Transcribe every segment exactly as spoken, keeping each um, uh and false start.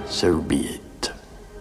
So be it,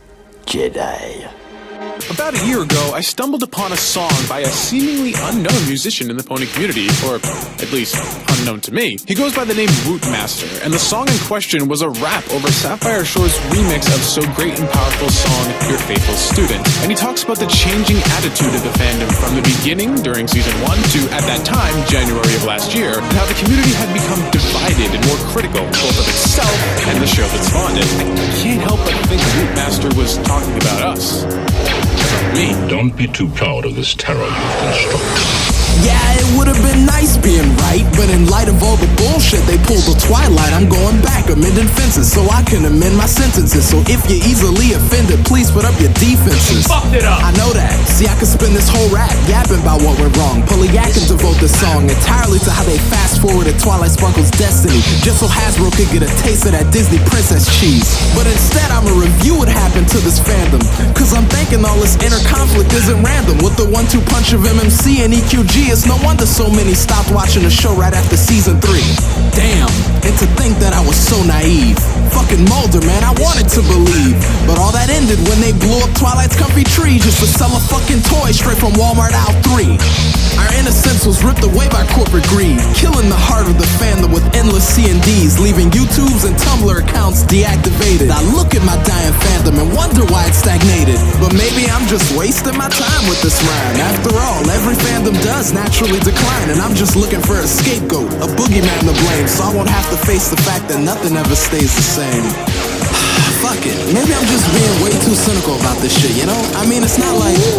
Jedi. About a year ago, I stumbled upon a song by a seemingly unknown musician in the pony community, or at least unknown to me. He goes by the name Rootmaster, and the song in question was a rap over Sapphire Shore's remix of so great and powerful song, Your Faithful Student. And he talks about the changing attitude of the fandom from the beginning, during season one, to, at that time, January of last year, and how the community had become divided and more critical, both of itself and the show that spawned it. I can't help but think Rootmaster was talking about us. Me. Don't be too proud of this terror you've constructed. Yeah, it would have been nice being right, but in light of all the bullshit they pulled the Twilight, I'm going back, amending fences so I can amend my sentences. So if you're easily offended, please put up your defenses. Fucked it up. I know that. See, I could spend this whole rap yapping about what went wrong. Polyak and devote the song entirely to how they fast forwarded Twilight Sparkle's destiny, just so Hasbro could get a taste of that Disney princess cheese. But instead, I'ma review what happened to this fandom, cause I'm thinking all this inner conflict isn't random. With the one two punch of M M C and E Q G, it's no wonder so many stopped watching the show right after season three. Damn, and to think that I was so naive. Fucking Mulder, man, I wanted to believe. But all that ended when they blew up Twilight's comfy tree just to sell a fucking toy straight from Walmart aisle three. Our innocence was ripped away by corporate greed, killing the heart of the fandom with endless C and Ds, leaving YouTube's and Tumblr accounts deactivated. I look at my dying fandom and wonder why it stagnated. But maybe I'm just wasting my time with this rhyme. After all, every fandom does naturally decline, and I'm just looking for a scapegoat, a boogeyman to blame, so I won't have to face the fact that nothing ever stays the same. Fuck it, maybe I'm just being way too cynical about this shit, you know? I mean, it's not like...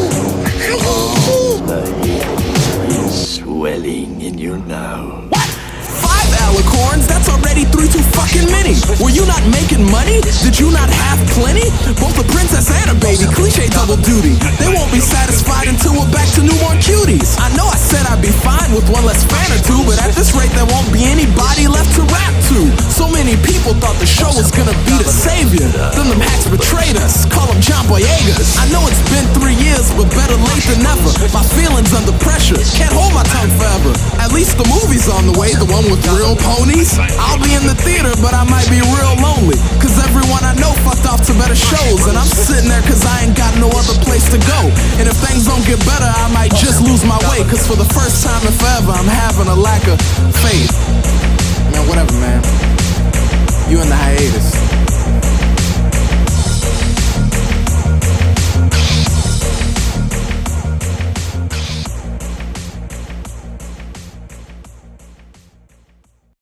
Oh, the heat is swelling in you now. What? Five alicorns? That's already three too fucking many. Were you not making money? Did you not have plenty? Both a princess and a baby, cliche double duty. They won't be satisfied until we're back to newborn cuties. I know I said I'd be fine with one less fan or two, but at this rate there won't be anybody left to rap to. So many people thought the show was gonna be the savior. Then them hacks betrayed us, call them John Boyegas. I know it's been three years, but better late than never. My feelings under pressure, can't hold my tongue forever. At least the movie's on the way, the one with real ponies. I'll be in the theater, but I might be real lonely, cause everyone I know fucked off to better shows, and I'm sitting there cause I ain't got no other place to go. And if things don't get better, I might just lose my way, cause for the first time in forever I'm having a lack of faith. Man, whatever, man. You in the hiatus.